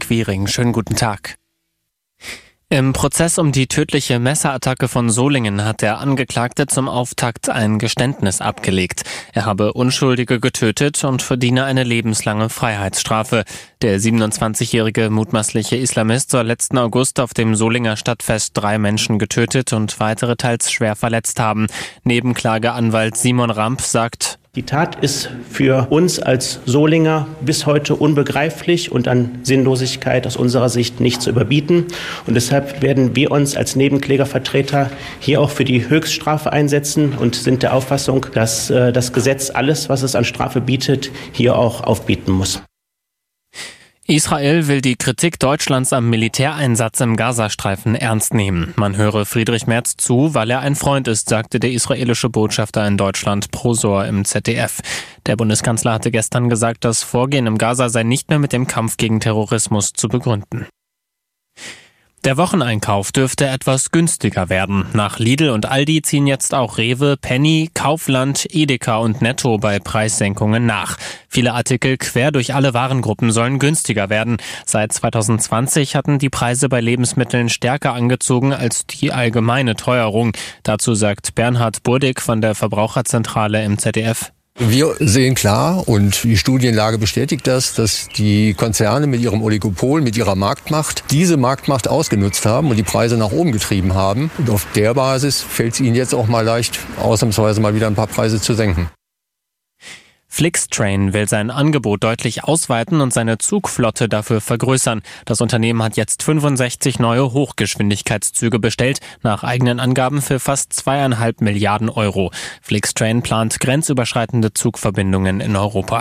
Quiring. Schönen guten Tag. Im Prozess um die tödliche Messerattacke von Solingen hat der Angeklagte zum Auftakt ein Geständnis abgelegt. Er habe Unschuldige getötet und verdiene eine lebenslange Freiheitsstrafe. Der 27-jährige mutmaßliche Islamist soll letzten August auf dem Solinger Stadtfest 3 Menschen getötet und weitere teils schwer verletzt haben. Nebenklageanwalt Simon Ramp sagt: Die Tat ist für uns als Solinger bis heute unbegreiflich und an Sinnlosigkeit aus unserer Sicht nicht zu überbieten. Und deshalb werden wir uns als Nebenklägervertreter hier auch für die Höchststrafe einsetzen und sind der Auffassung, dass das Gesetz alles, was es an Strafe bietet, hier auch aufbieten muss. Israel will die Kritik Deutschlands am Militäreinsatz im Gazastreifen ernst nehmen. Man höre Friedrich Merz zu, weil er ein Freund ist, sagte der israelische Botschafter in Deutschland Prosor im ZDF. Der Bundeskanzler hatte gestern gesagt, das Vorgehen im Gaza sei nicht mehr mit dem Kampf gegen Terrorismus zu begründen. Der Wocheneinkauf dürfte etwas günstiger werden. Nach Lidl und Aldi ziehen jetzt auch Rewe, Penny, Kaufland, Edeka und Netto bei Preissenkungen nach. Viele Artikel quer durch alle Warengruppen sollen günstiger werden. Seit 2020 hatten die Preise bei Lebensmitteln stärker angezogen als die allgemeine Teuerung. Dazu sagt Bernhard Burdig von der Verbraucherzentrale im ZDF: Wir sehen klar, und die Studienlage bestätigt das, dass die Konzerne mit ihrem Oligopol, mit ihrer Marktmacht, diese Marktmacht ausgenutzt haben und die Preise nach oben getrieben haben. Und auf der Basis fällt es ihnen jetzt auch mal leicht, ausnahmsweise mal wieder ein paar Preise zu senken. Flixtrain will sein Angebot deutlich ausweiten und seine Zugflotte dafür vergrößern. Das Unternehmen hat jetzt 65 neue Hochgeschwindigkeitszüge bestellt, nach eigenen Angaben für fast 2,5 Milliarden Euro. Flixtrain plant grenzüberschreitende Zugverbindungen in Europa.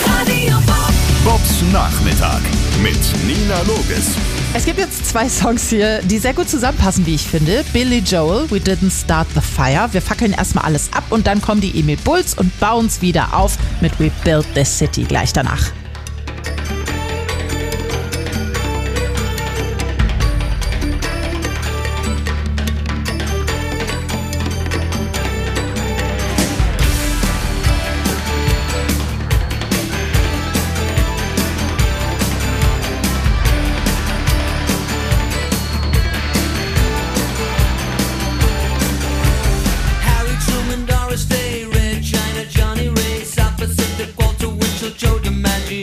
Bobs Nachmittag mit Nina Loges. Es gibt jetzt 2 Songs hier, die sehr gut zusammenpassen, wie ich finde. Billy Joel, We Didn't Start the Fire. Wir fackeln erstmal alles ab und dann kommen die Emil Bulls und bauen's wieder auf mit We Built This City gleich danach. Joe DiMaggio.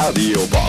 Radio Bob.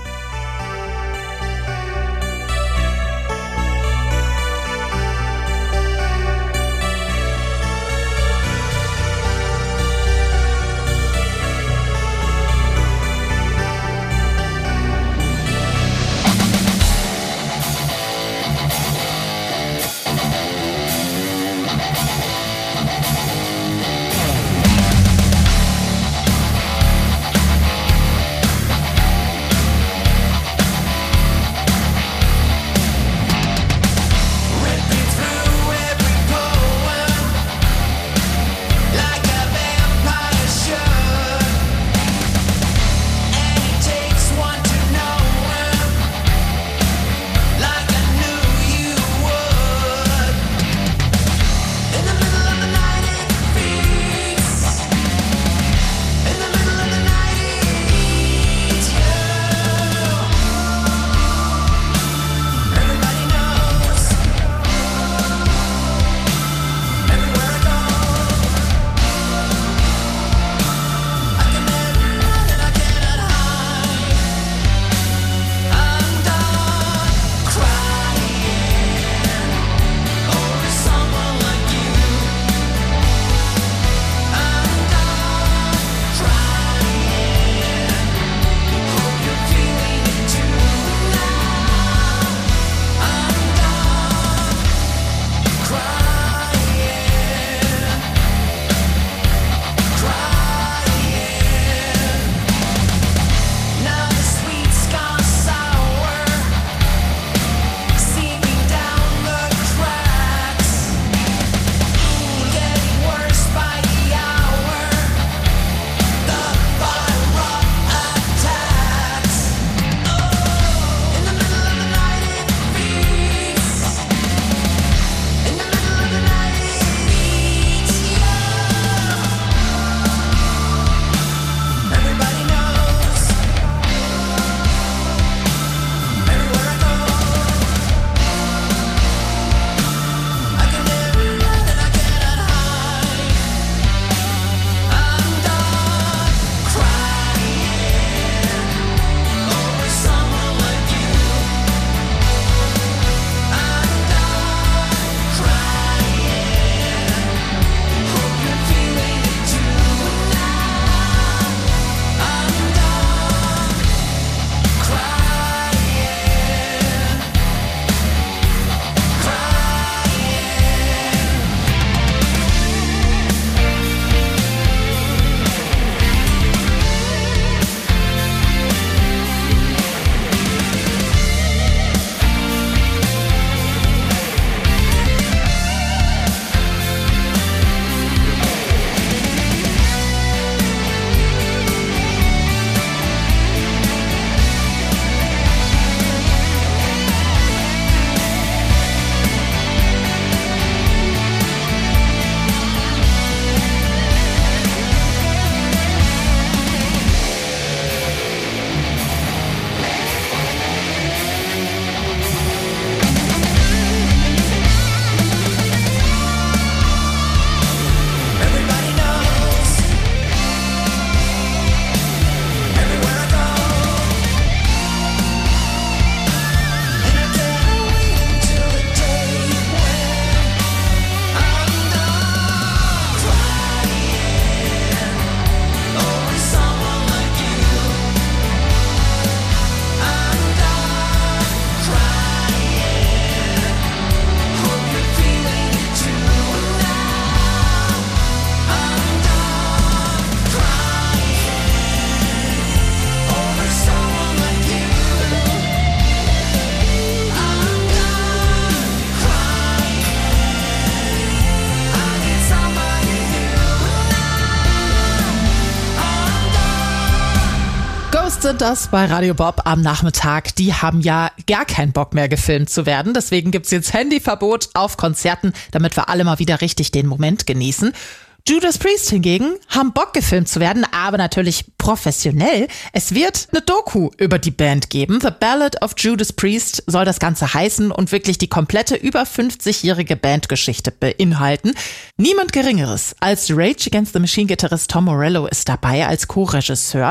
sind das bei Radio Bob am Nachmittag. Die haben ja gar keinen Bock mehr gefilmt zu werden. Deswegen gibt's jetzt Handyverbot auf Konzerten, damit wir alle mal wieder richtig den Moment genießen. Judas Priest hingegen haben Bock gefilmt zu werden, aber natürlich professionell. Es wird eine Doku über die Band geben. The Ballad of Judas Priest soll das Ganze heißen und wirklich die komplette über 50-jährige Bandgeschichte beinhalten. Niemand Geringeres als Rage Against the Machine-Gitarrist Tom Morello ist dabei als Co-Regisseur.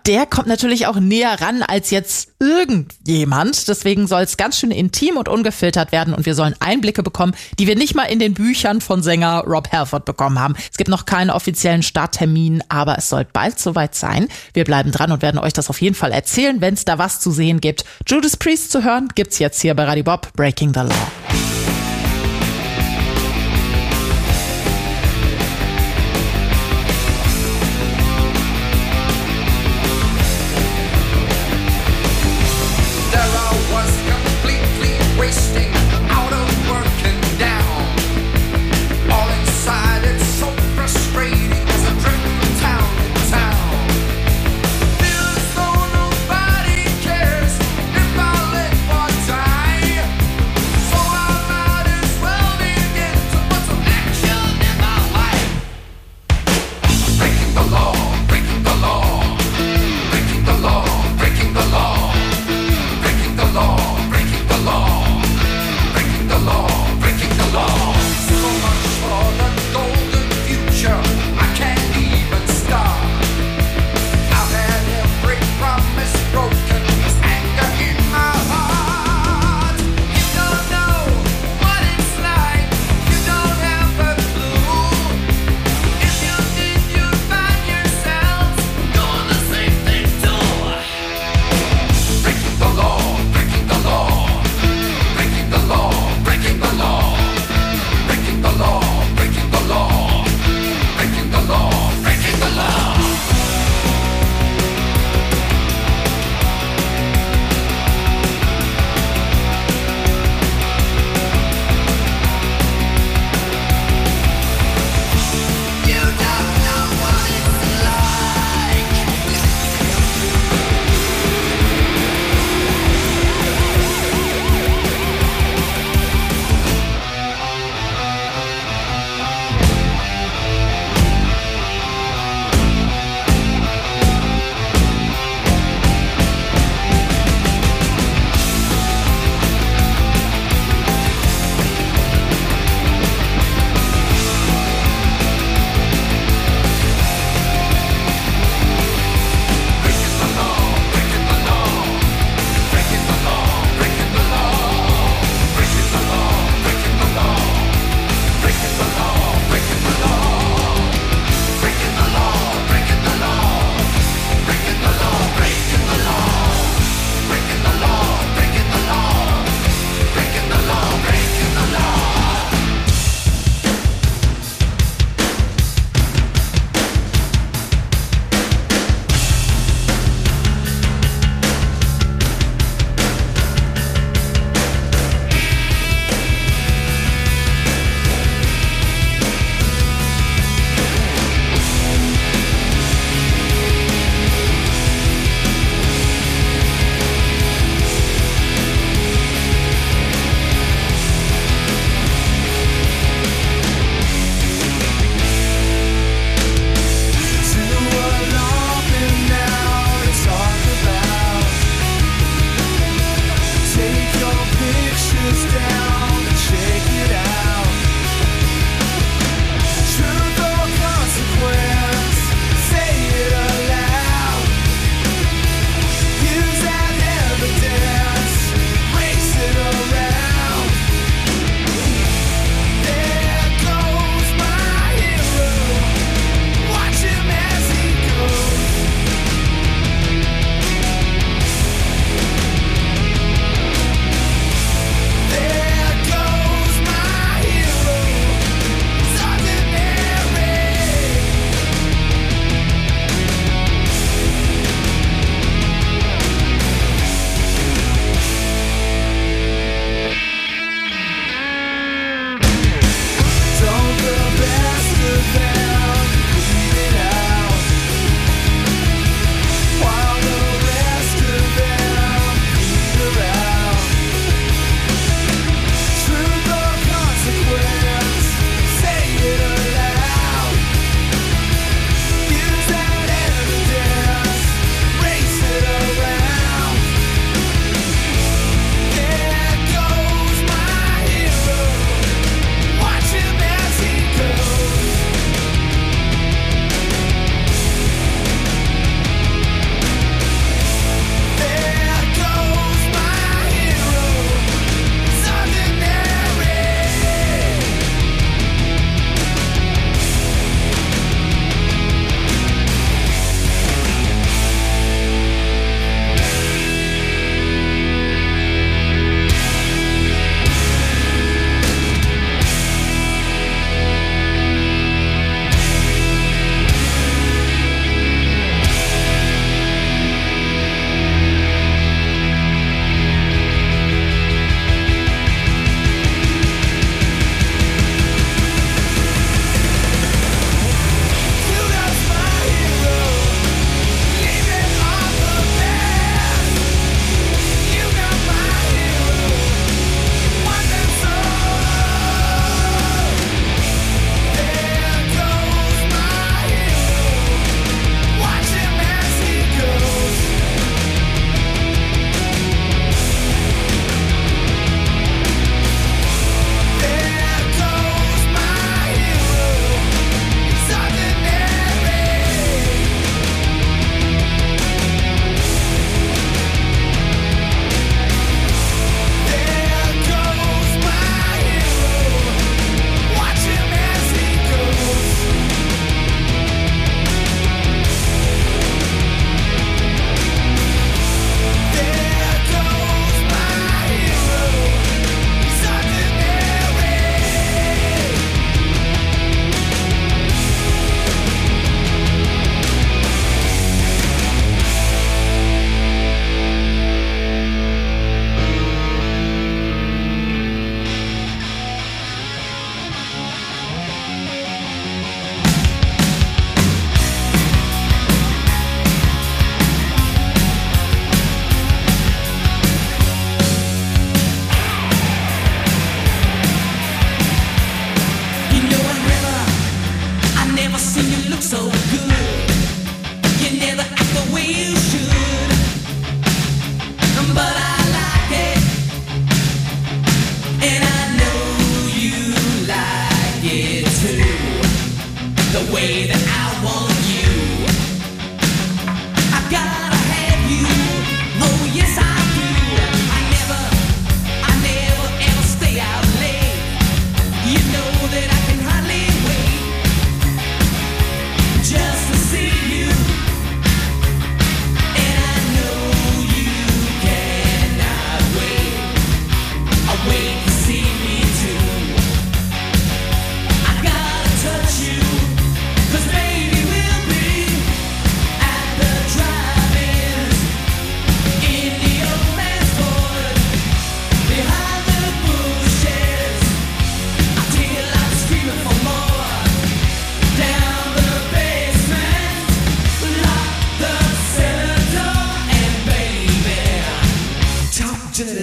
der kommt natürlich auch näher ran als jetzt irgendjemand. Deswegen soll es ganz schön intim und ungefiltert werden und wir sollen Einblicke bekommen, die wir nicht mal in den Büchern von Sänger Rob Halford bekommen haben. Es gibt noch keinen offiziellen Starttermin, aber es soll bald soweit sein. Wir bleiben dran und werden euch das auf jeden Fall erzählen, wenn es da was zu sehen gibt. Judas Priest zu hören gibt's jetzt hier bei Radio Bob, Breaking the Law. So I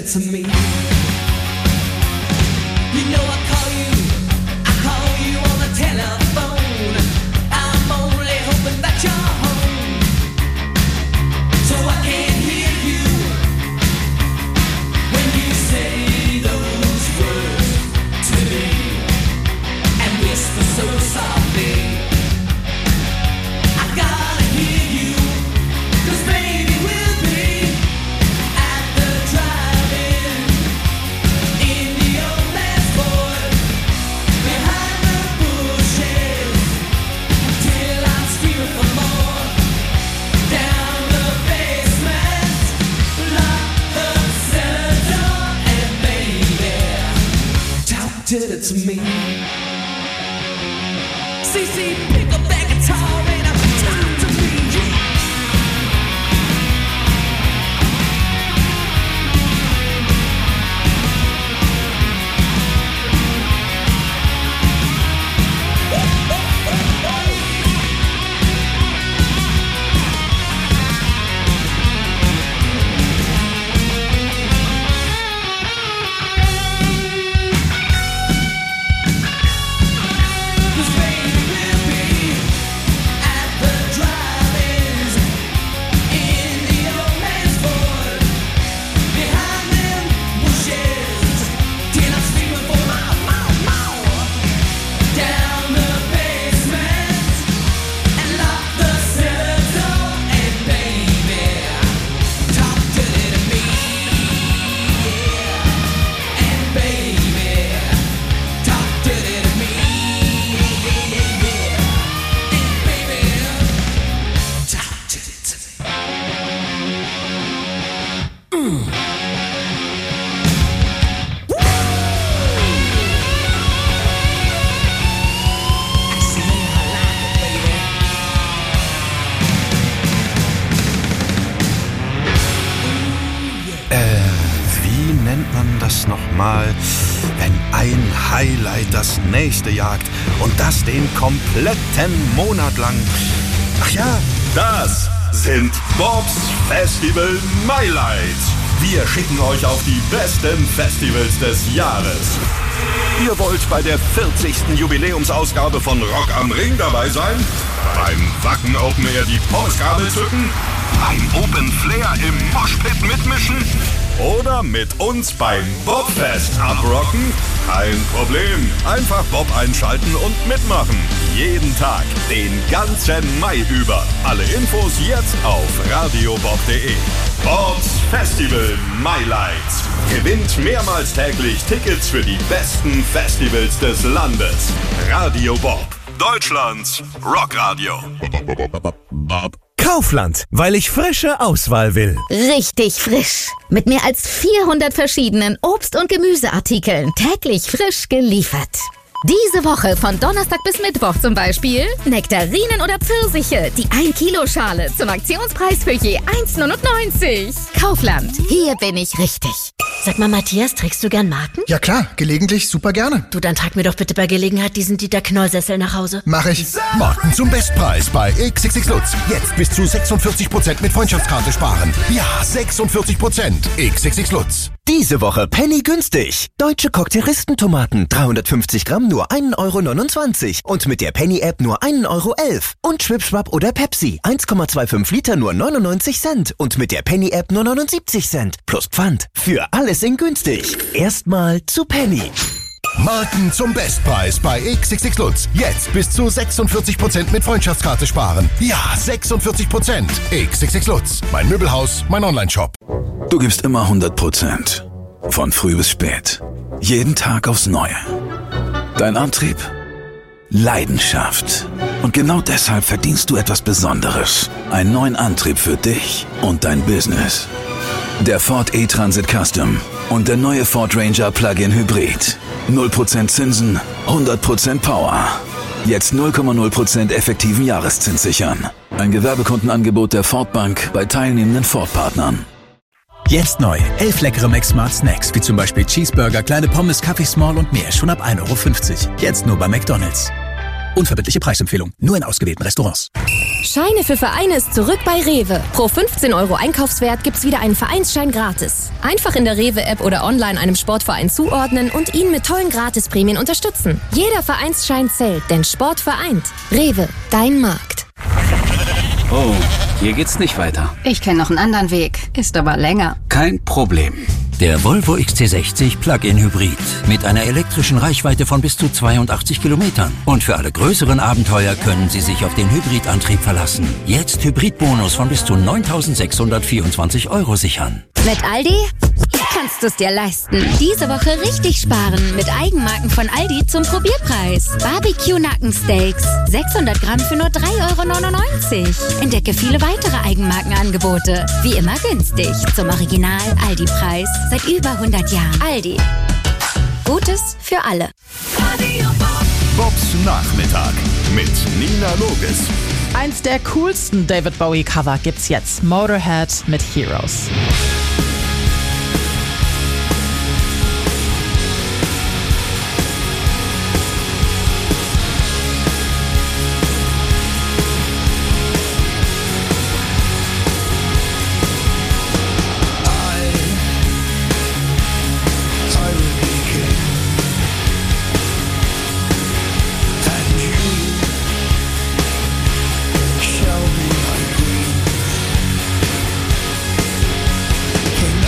to me. You know I call you on the telephone. I'm only hoping that you're home, so I can hear you when you say those words to me and whisper so softly. I gotta hear you, 'cause baby we'll be at the drive-in in the old man's Ford, behind the bushes, till I'm screaming for more. Down the basement, lock the cellar door, and baby, talk to me. CC, pick up that guitar and talk to me. Cause baby we'll be at the drive-ins in the old man's Ford, behind them bushes, till I'm screaming for more. Down the basement and lock the cellar door, and baby, talk to me, yeah. And baby, talk to me, yeah. And baby, talk to me. I see how I like it, baby. Wie nennt man das nochmal, wenn ein Highlight das nächste jagt und das den kompletten Monat lang? Ach ja, das sind Bobs Festival Highlights. Wir schicken euch auf die besten Festivals des Jahres. Ihr wollt bei der 40. Jubiläumsausgabe von Rock am Ring dabei sein? Beim Wacken Open Air die Pommesgabel zücken? Beim Open Flair im Moshpit mitmischen? Oder mit uns beim Bobfest abrocken? Kein Problem. Einfach Bob einschalten und mitmachen. Jeden Tag, den ganzen Mai über. Alle Infos jetzt auf radiobob.de. Bobs Festival Highlights. Gewinnt mehrmals täglich Tickets für die besten Festivals des Landes. Radio Bob, Deutschlands Rockradio. Kaufland, weil ich frische Auswahl will. Richtig frisch. Mit mehr als 400 verschiedenen Obst- und Gemüseartikeln. Täglich frisch geliefert. Diese Woche von Donnerstag bis Mittwoch zum Beispiel Nektarinen oder Pfirsiche, die 1-Kilo-Schale zum Aktionspreis für je 1,99. Kaufland, hier bin ich richtig. Sag mal, Matthias, trägst du gern Marken? Ja klar, gelegentlich super gerne. Du, dann trag mir doch bitte bei Gelegenheit diesen Dieter-Knoll-Sessel nach Hause. Mach ich. Marken zum Bestpreis bei XXX Lutz. Jetzt bis zu 46% mit Freundschaftskarte sparen. Ja, 46%. XXX Lutz. Diese Woche Penny günstig. Deutsche Cocktailistentomaten 350 Gramm nur 1,29 € und mit der Penny-App nur 1,11 € und Schwipschwapp oder Pepsi 1,25 Liter nur 99 Cent und mit der Penny-App nur 79 Cent plus Pfand. Für alles in günstig. Erstmal zu Penny. Marken zum Bestpreis bei XXX Lutz. Jetzt bis zu 46% mit Freundschaftskarte sparen. Ja, 46%. XXX Lutz. Mein Möbelhaus, mein Onlineshop. Du gibst immer 100%. Von früh bis spät. Jeden Tag aufs Neue. Dein Antrieb? Leidenschaft. Und genau deshalb verdienst du etwas Besonderes. Einen neuen Antrieb für dich und dein Business. Der Ford E-Transit Custom und der neue Ford Ranger Plug-in Hybrid. 0% Zinsen, 100% Power. Jetzt 0,0% effektiven Jahreszins sichern. Ein Gewerbekundenangebot der Ford Bank bei teilnehmenden Ford-Partnern. Jetzt neu. 11 leckere Mac Smart Snacks, wie zum Beispiel Cheeseburger, kleine Pommes, Kaffee Small und mehr, schon ab 1,50 €. Jetzt nur bei McDonald's. Unverbindliche Preisempfehlung. Nur in ausgewählten Restaurants. Scheine für Vereine ist zurück bei Rewe. Pro 15 € Einkaufswert gibt's wieder einen Vereinsschein gratis. Einfach in der Rewe-App oder online einem Sportverein zuordnen und ihn mit tollen Gratisprämien unterstützen. Jeder Vereinsschein zählt, denn Sport vereint. Rewe, dein Markt. Oh, hier geht's nicht weiter. Ich kenne noch einen anderen Weg, ist aber länger. Kein Problem. Der Volvo XC60 Plug-in Hybrid mit einer elektrischen Reichweite von bis zu 82 Kilometern. Und für alle größeren Abenteuer können Sie sich auf den Hybridantrieb verlassen. Jetzt Hybridbonus von bis zu 9.624 € sichern. Mit Aldi kannst du es dir leisten. Diese Woche richtig sparen mit Eigenmarken von Aldi zum Probierpreis. Barbecue-Nackensteaks, 600 Gramm für nur 3,99 €. Entdecke viele weitere Eigenmarkenangebote. Wie immer günstig. Zum Original Aldi-Preis. Seit über 100 Jahren. Aldi. Gutes für alle. Bobs Nachmittag mit Nina Loges. Eins der coolsten David Bowie-Cover gibt's jetzt. Motorhead mit Heroes. Show me my dreams.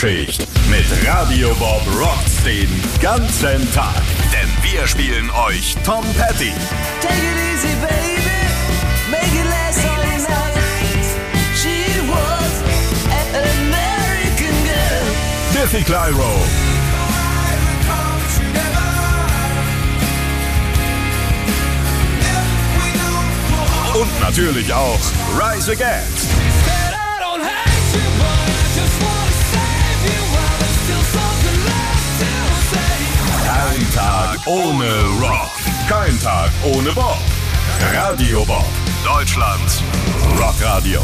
Spätschicht. Mit Radio Bob rockt's den ganzen Tag. Denn wir spielen euch Tom Petty. Take it easy, baby. Make it last all night. She was an American girl. Biffy Clyro. Und natürlich auch Rise Against. Kein Tag ohne Rock. Kein Tag ohne Bob. Radio Bob. Deutschlands Rockradio.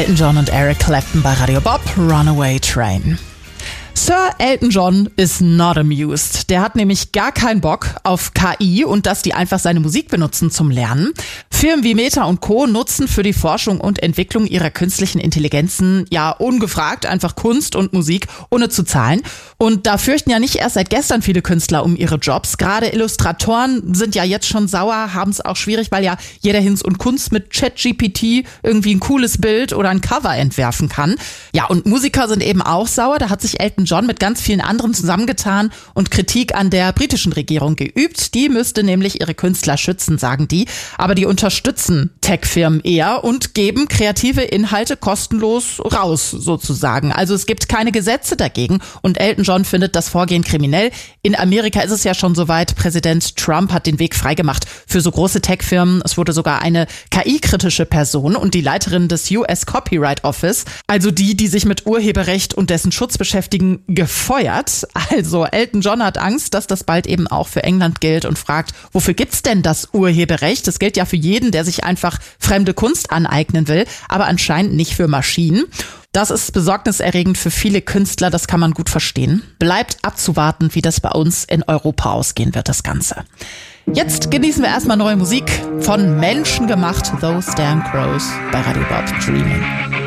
Elton John und Eric Clapton bei Radio Bob, Runaway Train. Sir Elton John is not amused. Der hat nämlich gar keinen Bock auf KI und dass die einfach seine Musik benutzen zum Lernen. Firmen wie Meta und Co. nutzen für die Forschung und Entwicklung ihrer künstlichen Intelligenzen ja ungefragt einfach Kunst und Musik ohne zu zahlen. Und da fürchten ja nicht erst seit gestern viele Künstler um ihre Jobs. Gerade Illustratoren sind ja jetzt schon sauer, haben es auch schwierig, weil ja jeder Hinz und Kunst mit ChatGPT irgendwie ein cooles Bild oder ein Cover entwerfen kann. Ja, und Musiker sind eben auch sauer. Da hat sich Elton John mit ganz vielen anderen zusammengetan und Kritik an der britischen Regierung geübt. Die müsste nämlich ihre Künstler schützen, sagen die. Aber die unterstützen Tech-Firmen eher und geben kreative Inhalte kostenlos raus, sozusagen. Also es gibt keine Gesetze dagegen und Elton John findet das Vorgehen kriminell. In Amerika ist es ja schon soweit. Präsident Trump hat den Weg freigemacht für so große Tech-Firmen. Es wurde sogar eine KI-kritische Person und die Leiterin des US Copyright Office, also die sich mit Urheberrecht und dessen Schutz beschäftigen, gefeuert. Also Elton John hat Angst, dass das bald eben auch für England gilt und fragt, wofür gibt's denn das Urheberrecht? Das gilt ja für jeden, der sich einfach fremde Kunst aneignen will, aber anscheinend nicht für Maschinen. Das ist besorgniserregend für viele Künstler, das kann man gut verstehen. Bleibt abzuwarten, wie das bei uns in Europa ausgehen wird, das Ganze. Jetzt genießen wir erstmal neue Musik von Menschen gemacht, Those Damn Crows bei Radio Bob Dreaming.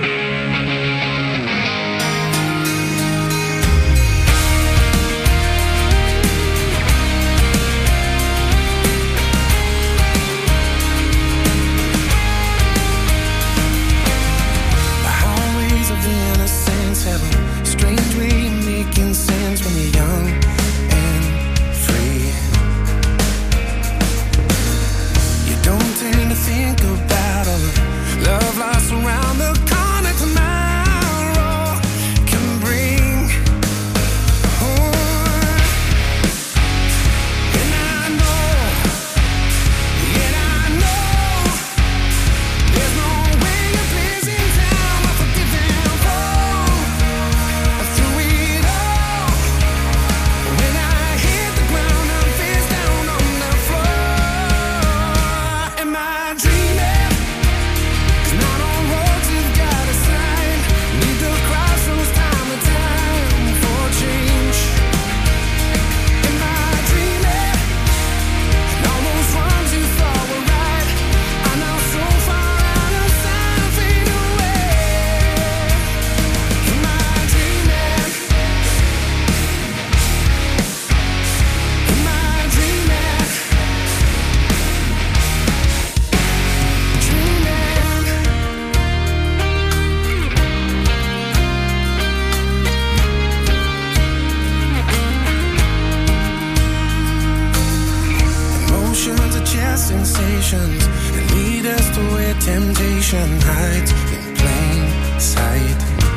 sensations and lead us to where temptation hides in plain sight.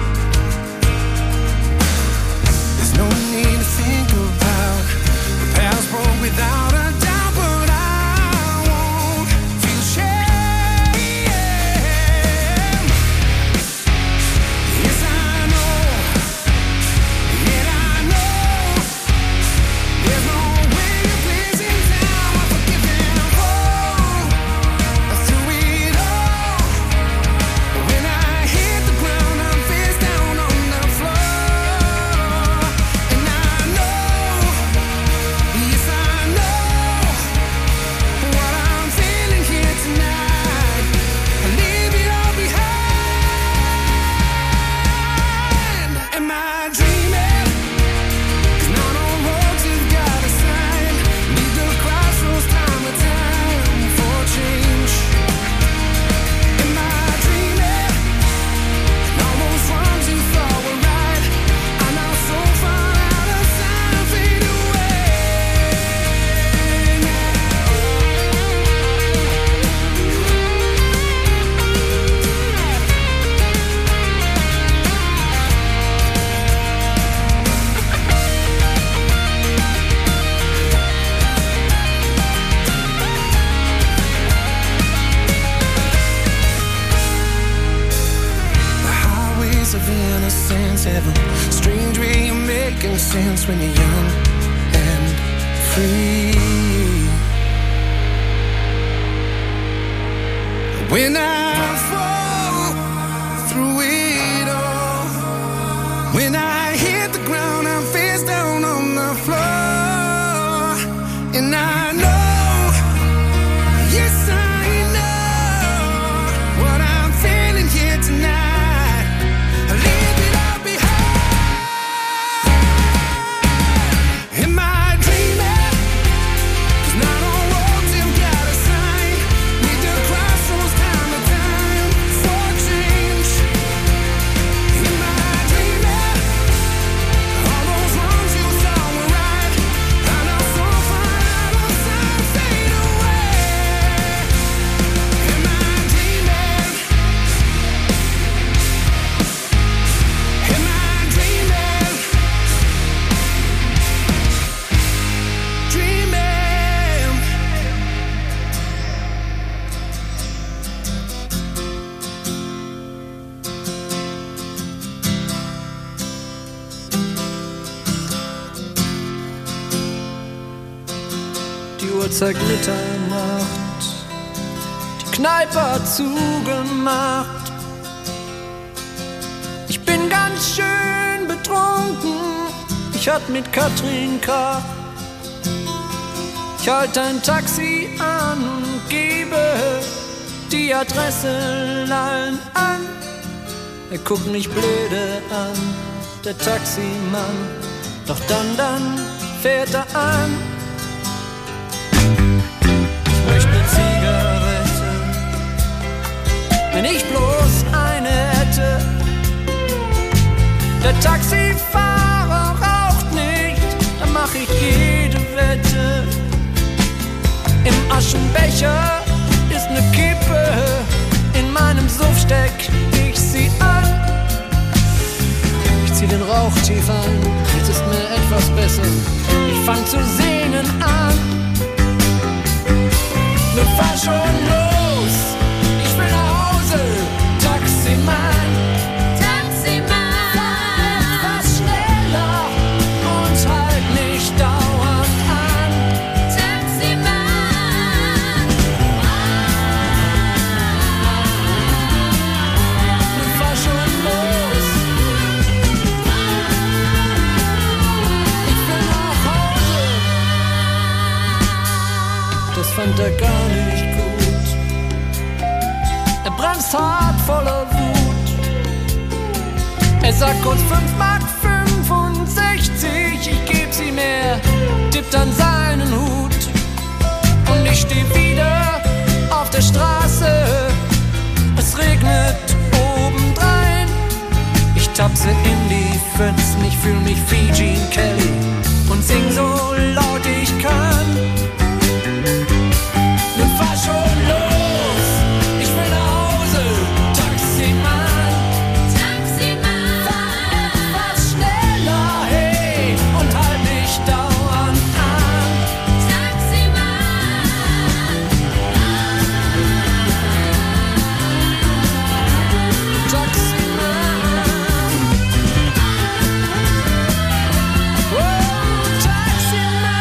There's no need to think about the past broke without a doubt, but I won't feel shame. Yes, I know, yet I know there's no way a place in time I forgive and fall through it all. When I hit the ground, I'm face down on the floor, and I know, yes I know what I'm feeling here tonight. I leave it all behind. Am I dreaming? 'Cause not all roads have got a sign. Need the crossroads, time and time for change. Am I dreaming? And all those wrongs you thought were right are now so far out of sight, fade away The highways of innocence have a strange way of making sense when you're young and free. When I fall through When I hit the ground, I'm face down on the floor. And I know, yes I know, what I'm feeling here tonight. Leave it all behind. Am I dreaming? 'Cause not all roads have got a sign. Need to cross those time to time for change. Am I dreaming? All those wrongs you saw were right. I know so far the sun fade away. Am I dreaming? Am I dreaming? Dreaming. Die Uhr zeigt Mitternacht, die Kneipe hat zugemacht. Ich bin ganz schön betrunken, ich hatte mit Katrin Krach. Ich halte ein Taxi an und gebe die Adresse allen an. Er guckt mich blöde an, der Taximann. Doch dann fährt er an. Ich möchte eine Zigarette, wenn ich bloß eine hätte. Der Taxifahrer raucht nicht, dann mach ich jede Wette. Im Aschenbecher ist ne Kippe, in meinem Suff steck ich sie an. Ich zieh den Rauch tief an, jetzt ist mir etwas besser. Ich fang zu singen an. Nun fahr schon los, ich will nach Hause, Taximann. Taximann, fahr schneller und halt nicht dauernd an. Taximann, nun fahr schon los, ich will nach Hause. Das fand er gar nicht gut. Er bremst hart voller Wut. Er sagt kurz 5,65 Mark, ich geb sie mehr, tippt an seinen Hut. Und ich steh wieder auf der Straße, es regnet obendrein. Ich tapse in die Pfützen, ich fühl mich wie Gene Kelly und sing so laut ich kann. Nun fahr schon los, ich will nach Hause, Taximann. Taximann, fahr schneller, hey, und halt nicht dauernd an. Taximann, Taximann, oh, Taximann.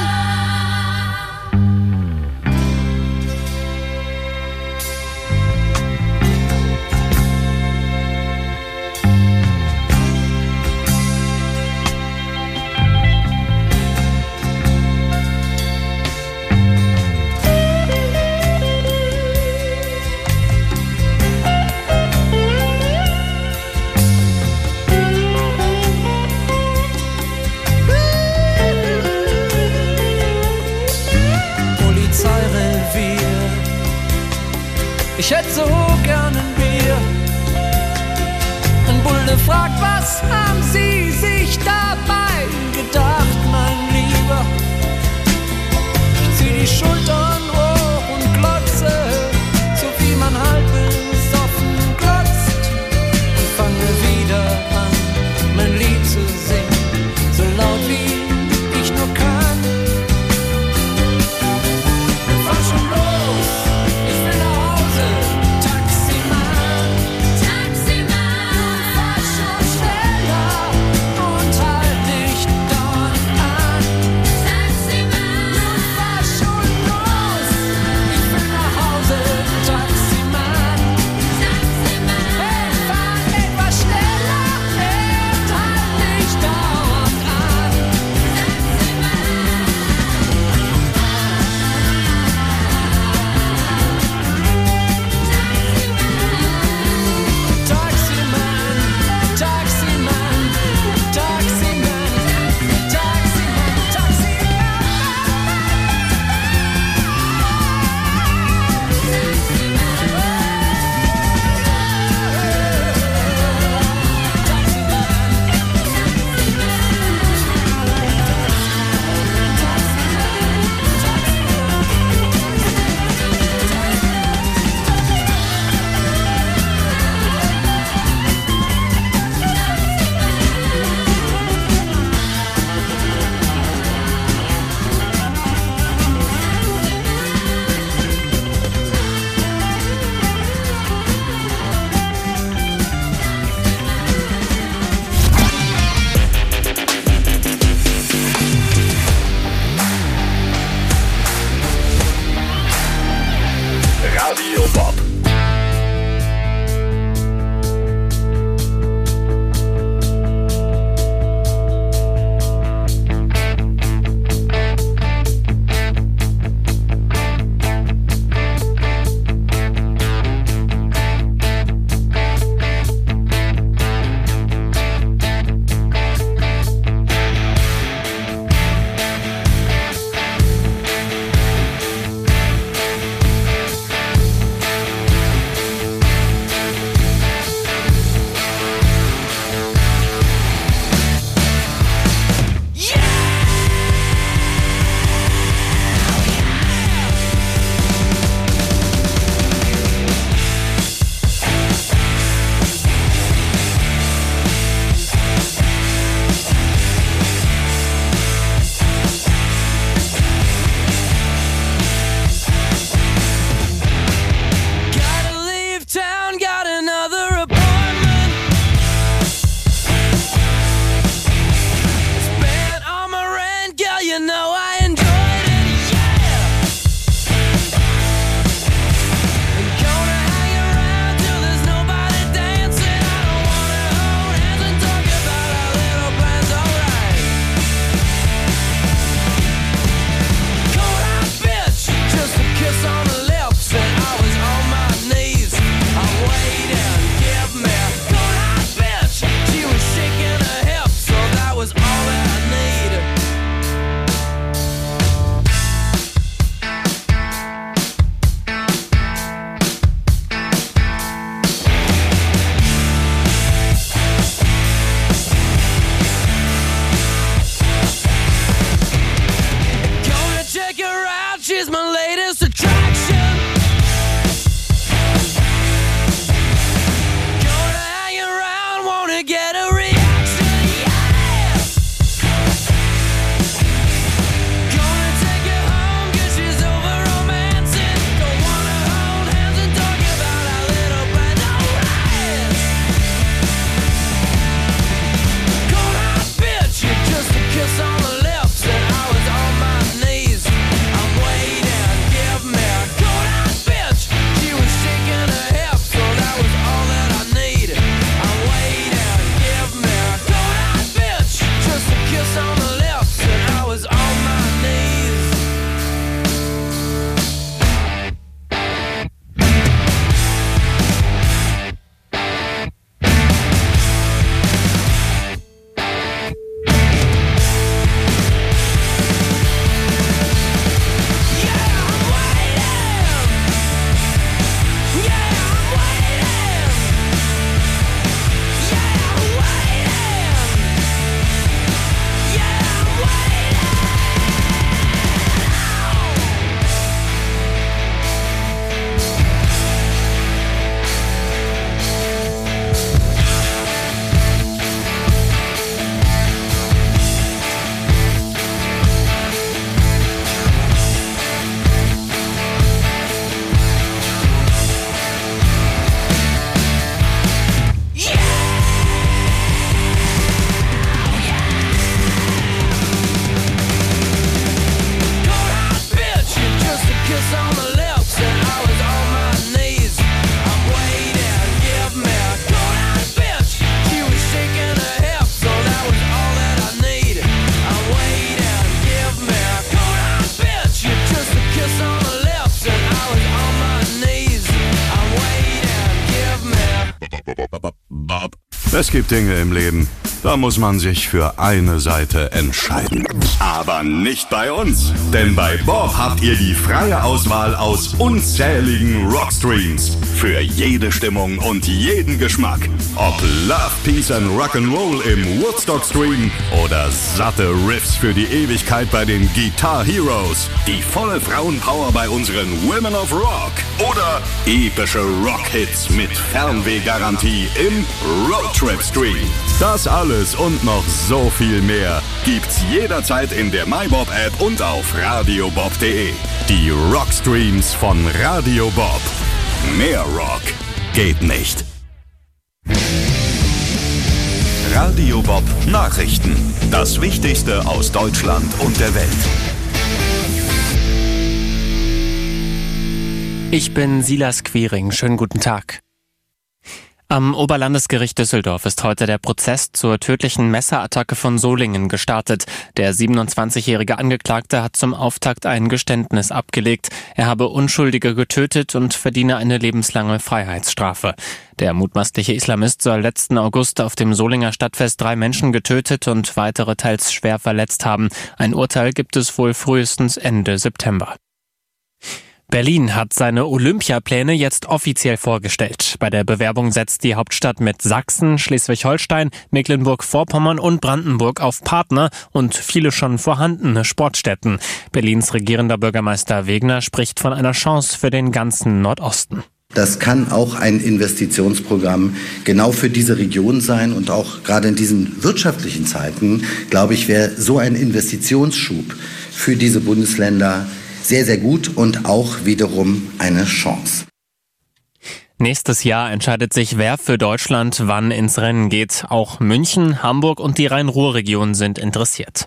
Polizeirevier. Ich hätte so gern ein Bier. Ein Bulle fragt, was haben Sie sich dabei gedacht, mein Lieber? Ich zieh die Schultern hoch und glotze, so wie man halb besoffen glotzt. Und fange wieder an, mein Lied zu singen, so laut wie ich nur kann. Fahr schon los, ich will nach Hause, Taximann. Taximann, fahr schon schneller. Es gibt Dinge im Leben, da muss man sich für eine Seite entscheiden. Aber nicht bei uns, denn bei Bob habt ihr die freie Auswahl aus unzähligen Rockstreams. Für jede Stimmung und jeden Geschmack. Ob Love, Peace and Rock'n'Roll im Woodstock-Stream oder satte Riffs für die Ewigkeit bei den Guitar Heroes. Die volle Frauenpower bei unseren Women of Rock. Oder epische Rockhits mit Fernwehgarantie im Roadtrip-Stream. Das alles und noch so viel mehr gibt's jederzeit in der MyBob-App und auf radiobob.de. Die Rockstreams von Radio Bob. Mehr Rock geht nicht. Radio Bob Nachrichten. Das Wichtigste aus Deutschland und der Welt. Ich bin Silas Quiring. Schönen guten Tag. Am Oberlandesgericht Düsseldorf ist heute der Prozess zur tödlichen Messerattacke von Solingen gestartet. Der 27-jährige Angeklagte hat zum Auftakt ein Geständnis abgelegt. Er habe Unschuldige getötet und verdiene eine lebenslange Freiheitsstrafe. Der mutmaßliche Islamist soll letzten August auf dem Solinger Stadtfest 3 Menschen getötet und weitere teils schwer verletzt haben. Ein Urteil gibt es wohl frühestens Ende September. Berlin hat seine Olympiapläne jetzt offiziell vorgestellt. Bei der Bewerbung setzt die Hauptstadt mit Sachsen, Schleswig-Holstein, Mecklenburg-Vorpommern und Brandenburg auf Partner und viele schon vorhandene Sportstätten. Berlins regierender Bürgermeister Wegner spricht von einer Chance für den ganzen Nordosten. Das kann auch ein Investitionsprogramm genau für diese Region sein und auch gerade in diesen wirtschaftlichen Zeiten, glaube ich, wäre so ein Investitionsschub für diese Bundesländer sehr, sehr gut und auch wiederum eine Chance. Nächstes Jahr entscheidet sich, wer für Deutschland wann ins Rennen geht. Auch München, Hamburg und die Rhein-Ruhr-Region sind interessiert.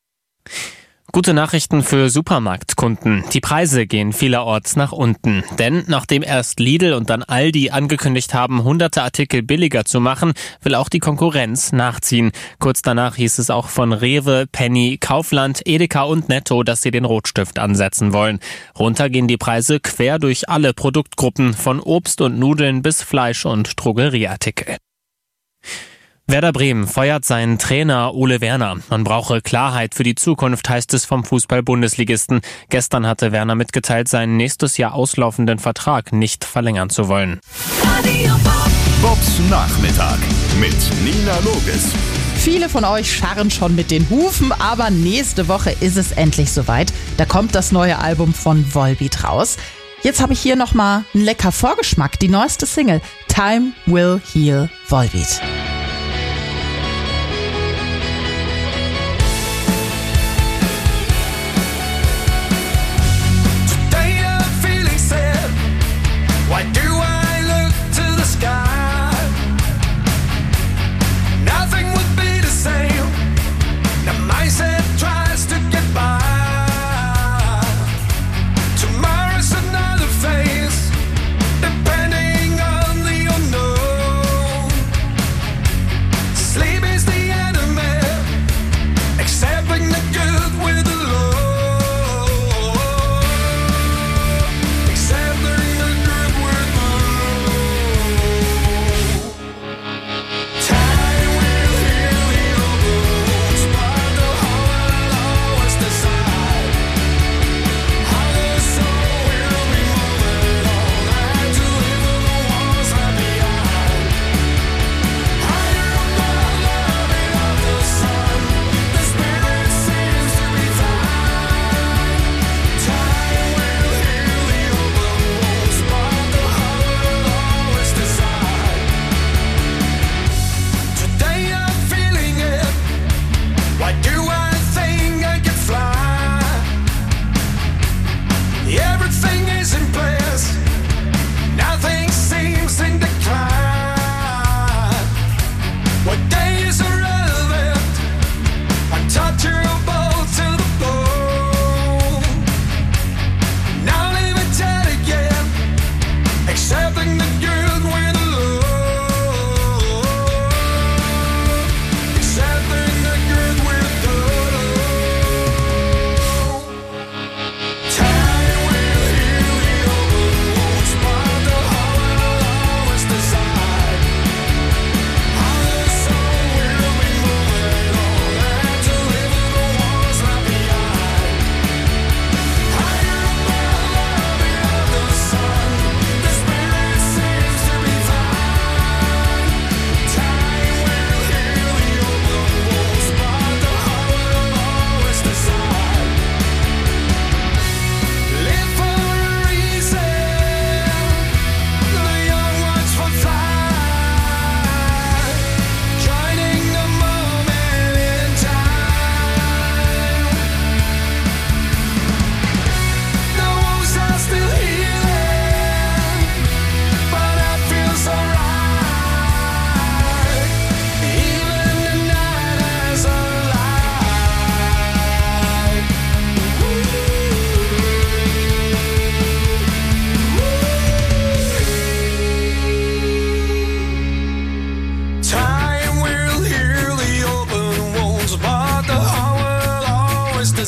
Gute Nachrichten für Supermarktkunden. Die Preise gehen vielerorts nach unten. Denn nachdem erst Lidl und dann Aldi angekündigt haben, hunderte Artikel billiger zu machen, will auch die Konkurrenz nachziehen. Kurz danach hieß es auch von Rewe, Penny, Kaufland, Edeka und Netto, dass sie den Rotstift ansetzen wollen. Runter gehen die Preise quer durch alle Produktgruppen, von Obst und Nudeln bis Fleisch und Drogerieartikel. Werder Bremen feuert seinen Trainer Ole Werner. Man brauche Klarheit für die Zukunft, heißt es vom Fußball-Bundesligisten. Gestern hatte Werner mitgeteilt, seinen nächstes Jahr auslaufenden Vertrag nicht verlängern zu wollen. Bobs Nachmittag mit Nina Loges. Viele von euch scharren schon mit den Hufen, aber nächste Woche ist es endlich soweit. Da kommt das neue Album von Volbeat raus. Jetzt habe ich hier nochmal einen lecker Vorgeschmack. Die neueste Single, Time Will Heal Volbeat. Why do I look to the sky? Nothing would be the same. The mindset tries to get by. Tomorrow's another phase, depending on the unknown.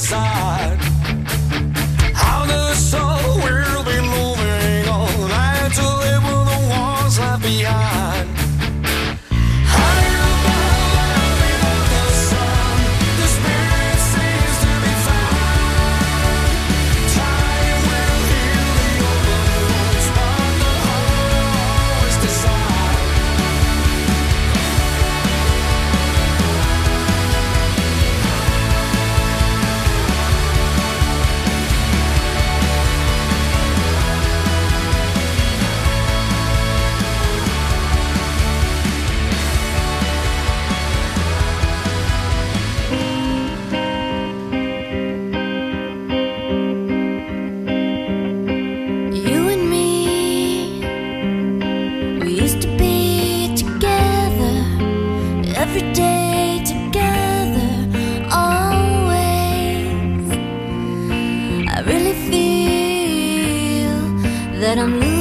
decide how the soul will be moving on and to live with the ones left behind. High above the sun, the spirit seems to be found. Time will heal the open wounds, but the heart always decides. You and me, we used to be together, every day together, always. I really feel that I'm losing